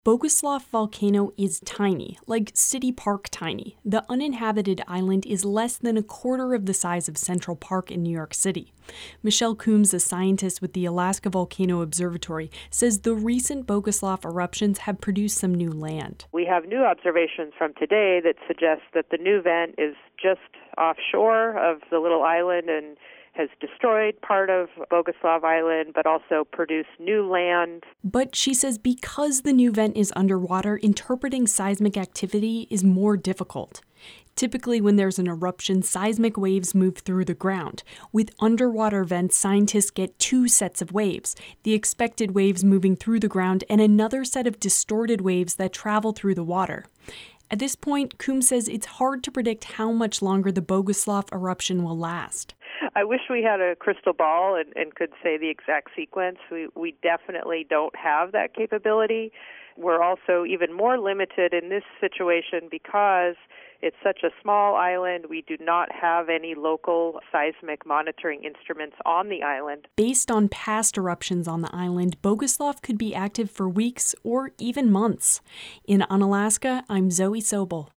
Boguslav volcano is tiny, like City Park tiny. The uninhabited island is less than a quarter of the size of Central Park in New York City. Michelle Coombs, a scientist with the Alaska Volcano Observatory, says the recent Boguslav eruptions have produced some new land. We have new observations from today that suggest that the new vent is just offshore of the little island and has destroyed part of Boguslav Island, but also produced new land. But she says because the new vent is underwater, interpreting seismic activity is more difficult. Typically, when there's an eruption, seismic waves move through the ground. With underwater vents, scientists get two sets of waves, the expected waves moving through the ground and another set of distorted waves that travel through the water. At this point, Coombs says it's hard to predict how much longer the Boguslav eruption will last. I wish we had a crystal ball and could say the exact sequence. We definitely don't have that capability. We're also even more limited in this situation because it's such a small island. We do not have any local seismic monitoring instruments on the island. Based on past eruptions on the island, Boguslav could be active for weeks or even months. In Unalaska, I'm Zoe Sobel.